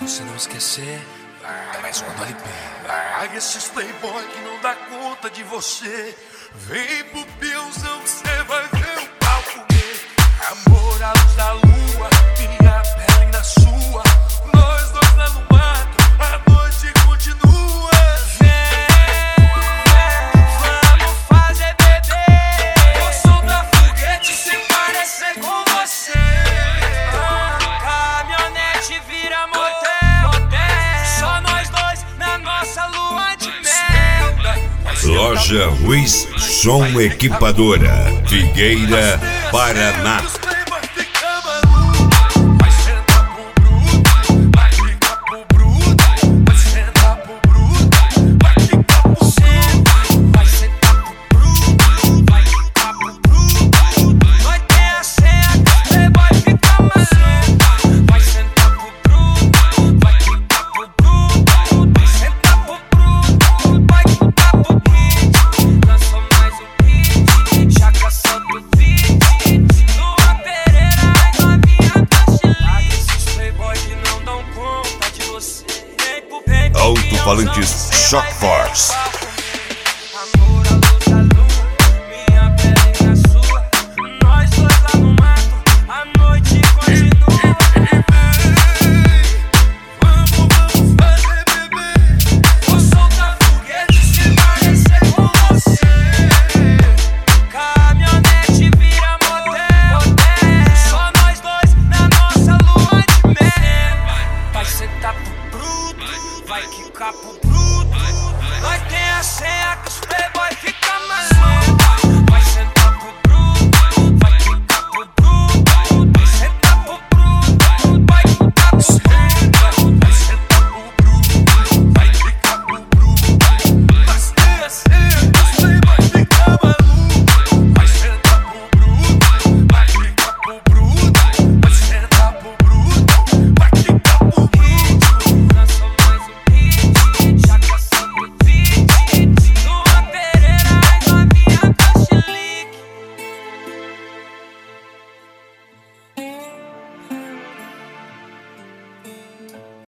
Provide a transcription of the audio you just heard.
você não esquecer, mas quando ele pega. Larga esses playboy que não dá conta de você. Vem pro peãozão que cê vai ver o pau comer. Amor à luz da lua, minha pele na sua. Nós dois lá no mato, a noite continua. Vamos fazer bebê. Eu sou da foguete sem parecer com você. Caminhonete vira motel. Só nós dois na nossa lua de mel. Loja Ruiz Som Equipadora, Figueira, Paraná.